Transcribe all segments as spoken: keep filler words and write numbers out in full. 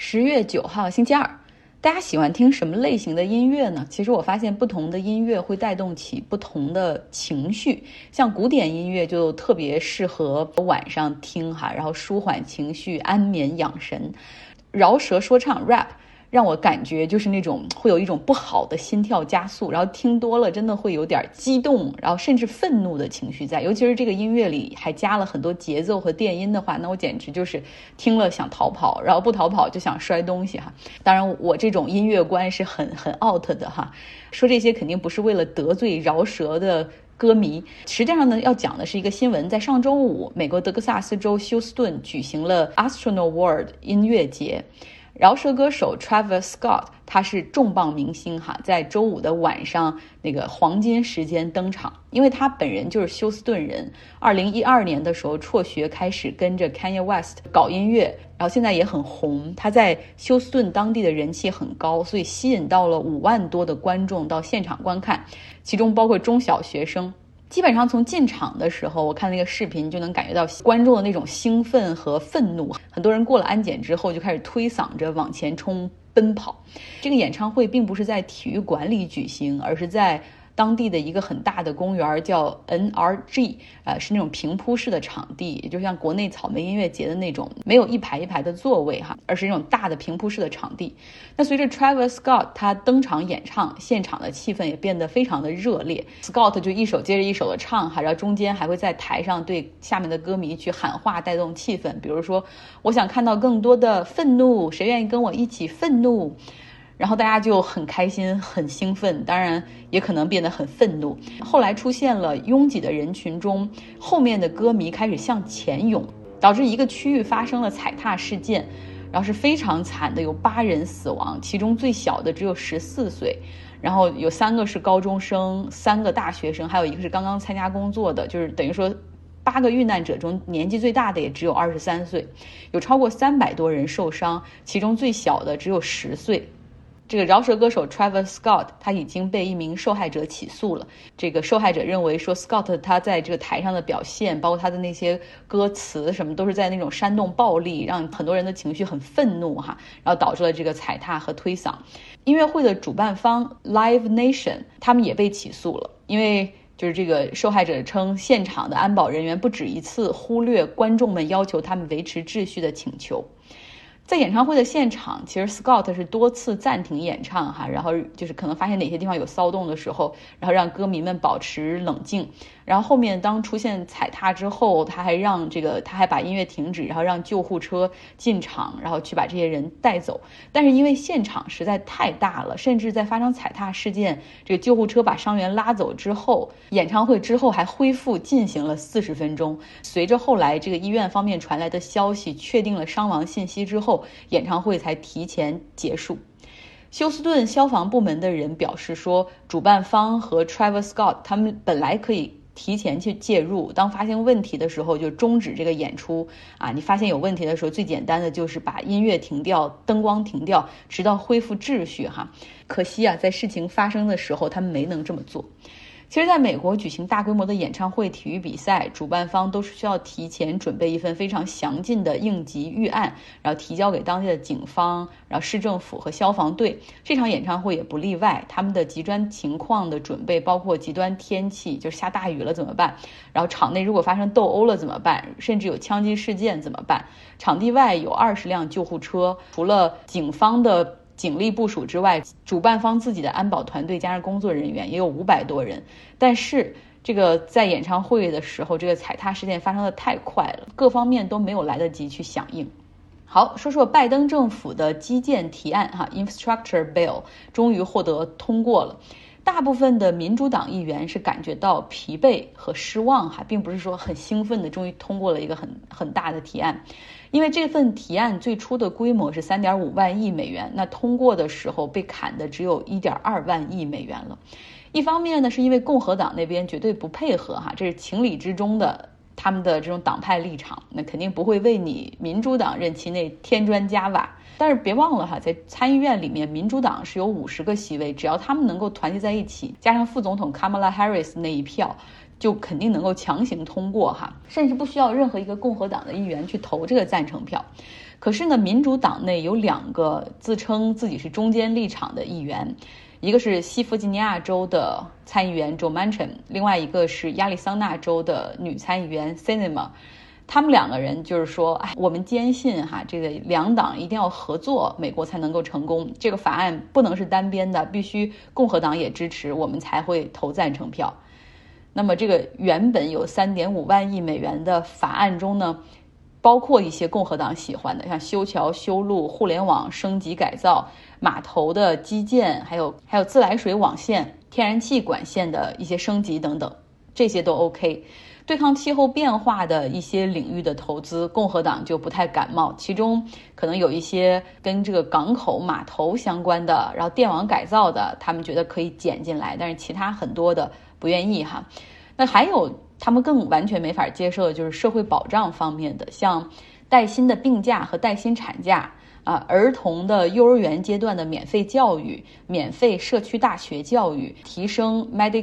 十月九号星期二，大家喜欢听什么类型的音乐呢？其实我发现不同的音乐会带动起不同的情绪，像古典音乐就特别适合晚上听哈，然后舒缓情绪、安眠养神。饶舌说唱 rap让我感觉就是那种会有一种不好的心跳加速，然后听多了真的会有点激动，然后甚至愤怒的情绪在，尤其是这个音乐里还加了很多节奏和电音的话，那我简直就是听了想逃跑，然后不逃跑就想摔东西哈。当然我这种音乐观是很很 out 的哈，说这些肯定不是为了得罪饶舌的歌迷，实际上呢，要讲的是一个新闻。在上周五，美国德克萨斯州休斯顿举行了 Astronaut World 音乐节，饶舌歌手 Travis Scott 他是重磅明星哈，在周五的晚上那个黄金时间登场，因为他本人就是休斯顿人，二零一二年的时候辍学开始跟着 Kanye West 搞音乐，然后现在也很红，他在休斯顿当地的人气很高，所以吸引到了五万多的观众到现场观看，其中包括中小学生。基本上从进场的时候，我看那个视频就能感觉到观众的那种兴奋和愤怒，很多人过了安检之后就开始推搡着往前冲奔跑。这个演唱会并不是在体育馆里举行，而是在当地的一个很大的公园叫 N R G， 呃，是那种平铺式的场地，也就像国内草莓音乐节的那种，没有一排一排的座位哈，而是那种大的平铺式的场地。那随着 Travis Scott 他登场演唱，现场的气氛也变得非常的热烈。Scott 就一首接着一首的唱哈，然后中间还会在台上对下面的歌迷去喊话，带动气氛，比如说我想看到更多的愤怒，谁愿意跟我一起愤怒？然后大家就很开心很兴奋，当然也可能变得很愤怒。后来出现了拥挤的人群中，后面的歌迷开始向前涌，导致一个区域发生了踩踏事件，然后是非常惨的，有八人死亡，其中最小的只有十四岁，然后有三个是高中生，三个大学生，还有一个是刚刚参加工作的，就是等于说八个遇难者中年纪最大的也只有二十三岁，有超过三百多人受伤，其中最小的只有十岁。这个饶舌歌手 Travis Scott 他已经被一名受害者起诉了。这个受害者认为说 Scott 他在这个台上的表现，包括他的那些歌词什么，都是在那种煽动暴力，让很多人的情绪很愤怒哈，然后导致了这个踩踏和推搡。音乐会的主办方 Live Nation 他们也被起诉了，因为就是这个受害者称现场的安保人员不止一次忽略观众们要求他们维持秩序的请求。在演唱会的现场，其实 Scott 是多次暂停演唱哈，然后就是可能发现哪些地方有骚动的时候，然后让歌迷们保持冷静。然后后面当出现踩踏之后，他还让这个他还把音乐停止，然后让救护车进场，然后去把这些人带走。但是因为现场实在太大了，甚至在发生踩踏事件，这个救护车把伤员拉走之后，演唱会之后还恢复进行了四十分钟。随着后来这个医院方面传来的消息，确定了伤亡信息之后，演唱会才提前结束。休斯顿消防部门的人表示说，主办方和 Travis Scott 他们本来可以提前去介入，当发现问题的时候就终止这个演出啊！你发现有问题的时候，最简单的就是把音乐停掉，灯光停掉，直到恢复秩序哈。可惜啊，在事情发生的时候，他们没能这么做。其实在美国举行大规模的演唱会体育比赛，主办方都是需要提前准备一份非常详尽的应急预案，然后提交给当地的警方，然后市政府和消防队。这场演唱会也不例外，他们的极端情况的准备包括极端天气，就是下大雨了怎么办，然后场内如果发生斗殴了怎么办，甚至有枪击事件怎么办。场地外有二十辆救护车，除了警方的警力部署之外，主办方自己的安保团队加上工作人员也有五百多人。但是这个在演唱会的时候，这个踩踏事件发生的太快了，各方面都没有来得及去响应。好，说说拜登政府的基建提案哈 Infrastructure Bill 终于获得通过了。大部分的民主党议员是感觉到疲惫和失望哈，并不是说很兴奋的终于通过了一个很很大的提案。因为这份提案最初的规模是 三点五万亿美元，那通过的时候被砍的只有 一点二万亿美元了。一方面呢，是因为共和党那边绝对不配合哈，这是情理之中的，他们的这种党派立场，那肯定不会为你民主党任期内添砖加瓦。但是别忘了哈，在参议院里面，民主党是有五十个席位，只要他们能够团结在一起，加上副总统 Kamala Harris 那一票，就肯定能够强行通过哈，甚至不需要任何一个共和党的议员去投这个赞成票。 可是呢，民主党内有两个自称自己是中间立场的议员，一个是西弗吉尼亚州的参议员 Joe Manchin， 另外一个是亚利桑那州的女参议员 Sinema。他们两个人就是说，哎，我们坚信哈，这个两党一定要合作，美国才能够成功。这个法案不能是单边的，必须共和党也支持，我们才会投赞成票。那么这个原本有 三点五万亿美元的法案中呢，包括一些共和党喜欢的，像修桥修路、互联网升级改造、码头的基建，还有还有自来水网线、天然气管线的一些升级等等，这些都 OK。对抗气候变化的一些领域的投资，共和党就不太感冒，其中可能有一些跟这个港口码头相关的，然后电网改造的，他们觉得可以减进来，但是其他很多的不愿意哈。那还有他们更完全没法接受的就是社会保障方面的，像带薪的病假和带薪产假啊，儿童的幼儿园阶段的免费教育、免费社区大学教育，提升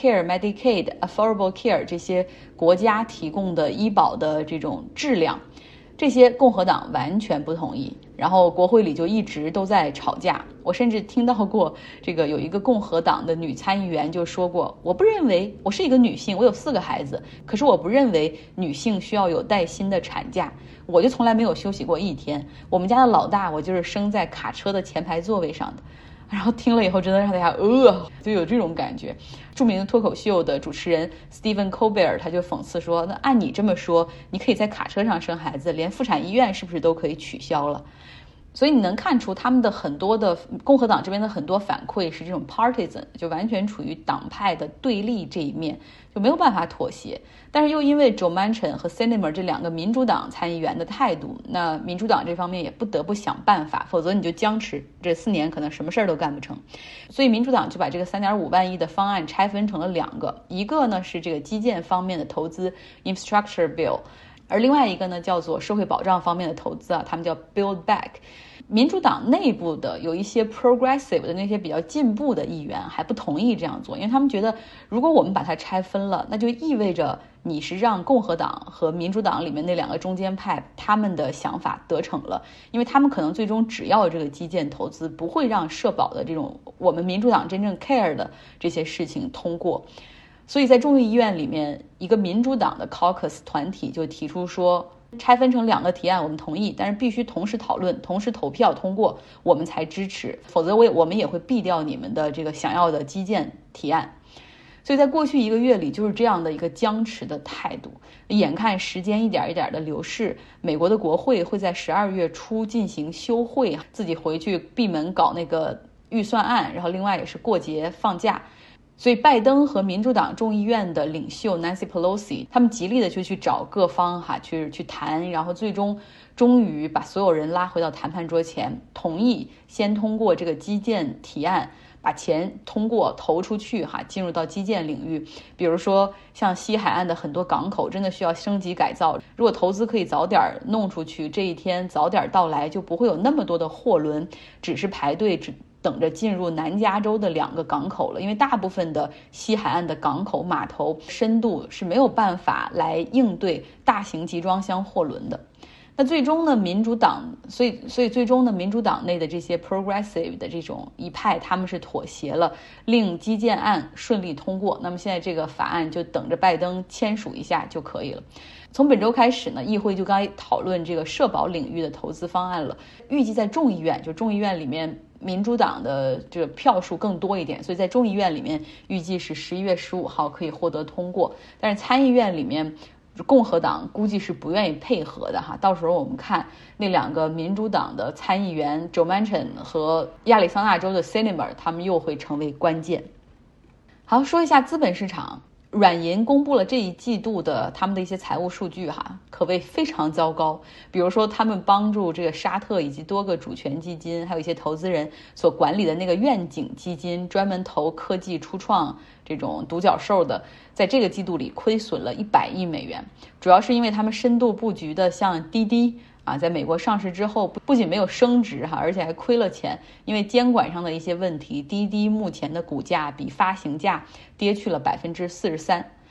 Medicare、Medicaid、Affordable Care 这些国家提供的医保的这种质量，这些共和党完全不同意，然后国会里就一直都在吵架。我甚至听到过这个有一个共和党的女参议员就说过，我不认为，我是一个女性，我有四个孩子，可是我不认为女性需要有带薪的产假，我就从来没有休息过一天，我们家的老大我就是生在卡车的前排座位上的。然后听了以后真的让大家呃就有这种感觉。著名的脱口秀的主持人 Stephen Colbert 他就讽刺说，那按你这么说，你可以在卡车上生孩子，连妇产医院是不是都可以取消了？所以你能看出他们的很多的共和党这边的很多反馈是这种 partisan， 就完全处于党派的对立这一面，就没有办法妥协。但是又因为 Joe Manchin 和 Sinema 这两个民主党参议员的态度，那民主党这方面也不得不想办法，否则你就僵持这四年可能什么事儿都干不成。所以民主党就把这个 三点五万亿的方案拆分成了两个，一个呢是这个基建方面的投资 Infrastructure Bill， 而另外一个呢叫做社会保障方面的投资啊，他们叫 Build Back。民主党内部的有一些 progressive 的那些比较进步的议员还不同意这样做，因为他们觉得如果我们把它拆分了，那就意味着你是让共和党和民主党里面那两个中间派他们的想法得逞了，因为他们可能最终只要这个基建投资，不会让社保的这种我们民主党真正 care 的这些事情通过。所以在众议院里面，一个民主党的 caucus 团体就提出说，拆分成两个提案我们同意，但是必须同时讨论，同时投票通过，我们才支持，否则我也我们也会避掉你们的这个想要的基建提案。所以在过去一个月里就是这样的一个僵持的态度，眼看时间一点一点的流逝，美国的国会会在十二月初进行休会，自己回去闭门搞那个预算案，然后另外也是过节放假。所以拜登和民主党众议院的领袖 Nancy Pelosi 他们极力的就去找各方哈去去谈，然后最终终于把所有人拉回到谈判桌前，同意先通过这个基建提案，把钱通过投出去哈，进入到基建领域。比如说像西海岸的很多港口真的需要升级改造，如果投资可以早点弄出去，这一天早点到来，就不会有那么多的货轮只是排队只等着进入南加州的两个港口了，因为大部分的西海岸的港口码头深度是没有办法来应对大型集装箱货轮的。那最终呢，民主党，所以所以最终呢，民主党内的这些 progressive 的这种一派，他们是妥协了，令基建案顺利通过。那么现在这个法案就等着拜登签署一下就可以了。从本周开始呢，议会就该讨论这个社保领域的投资方案了。预计在众议院，就众议院里面民主党的这个票数更多一点，所以在众议院里面预计是十一月十五号可以获得通过。但是参议院里面共和党估计是不愿意配合的哈，到时候我们看那两个民主党的参议员 Joe Manchin 和亚利桑那州的 Sinema 他们又会成为关键。好，说一下资本市场。软银公布了这一季度的他们的一些财务数据哈，可谓非常糟糕。比如说他们帮助这个沙特以及多个主权基金还有一些投资人所管理的那个愿景基金，专门投科技初创这种独角兽的，在这个季度里亏损了一百亿美元，主要是因为他们深度布局的像滴滴啊，在美国上市之后不仅没有升值哈，而且还亏了钱，因为监管上的一些问题，滴滴目前的股价比发行价跌去了百分之四十三。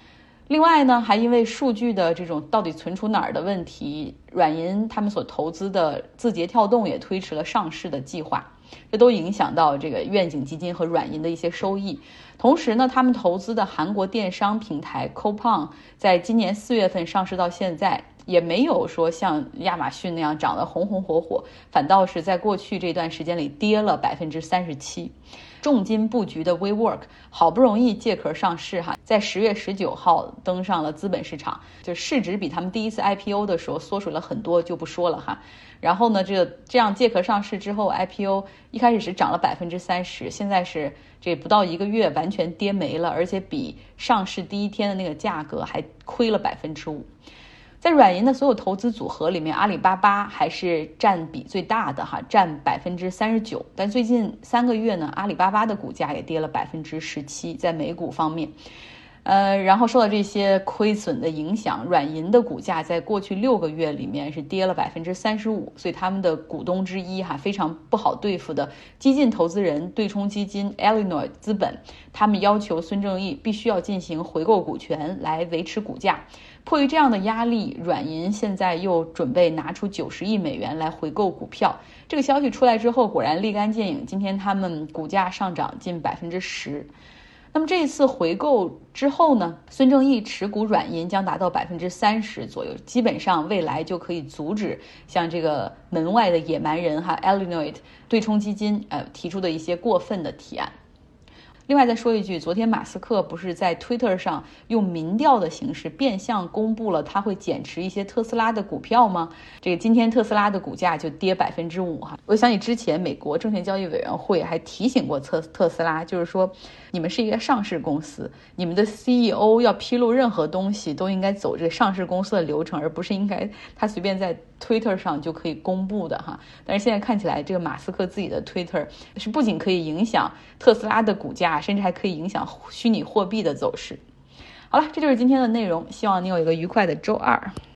另外呢，还因为数据的这种到底存储哪儿的问题，软银他们所投资的字节跳动也推迟了上市的计划，这都影响到这个愿景基金和软银的一些收益。同时呢，他们投资的韩国电商平台 Coupang 在今年四月份上市到现在，也没有说像亚马逊那样涨得红红火火，反倒是在过去这段时间里跌了百分之三十七。重金布局的 WeWork 好不容易借壳上市哈，在十月十九号登上了资本市场，就市值比他们第一次 I P O 的时候缩水了很多，就不说了哈。然后呢，这个这样借壳上市之后 ，I P O 一开始是涨了百分之三十，现在是这不到一个月完全跌没了，而且比上市第一天的那个价格还亏了百分之五。在软银的所有投资组合里面，阿里巴巴还是占比最大的哈，占百分之三十九。但最近三个月呢，阿里巴巴的股价也跌了百分之十七，在美股方面。呃，然后受到这些亏损的影响，软银的股价在过去六个月里面是跌了百分之三十五，所以他们的股东之一哈非常不好对付的激进投资人对冲基金 Illinois 资本，他们要求孙正义必须要进行回购股权来维持股价。迫于这样的压力，软银现在又准备拿出九十亿美元来回购股票。这个消息出来之后，果然立竿见影，今天他们股价上涨近百分之十。那么这一次回购之后呢，孙正义持股软银将达到百分之三十左右，基本上未来就可以阻止像这个门外的野蛮人哈 Illinois 对冲基金呃提出的一些过分的提案。另外再说一句，昨天马斯克不是在 Twitter 上用民调的形式变相公布了他会减持一些特斯拉的股票吗？这个今天特斯拉的股价就跌百分之五哈。我想起之前美国证券交易委员会还提醒过特特斯拉，就是说你们是一个上市公司，你们的 C E O 要披露任何东西都应该走这个上市公司的流程，而不是应该他随便在 Twitter 上就可以公布的哈。但是现在看起来，这个马斯克自己的 Twitter 是不仅可以影响特斯拉的股价，甚至还可以影响虚拟货币的走势。好了，这就是今天的内容，希望你有一个愉快的周二。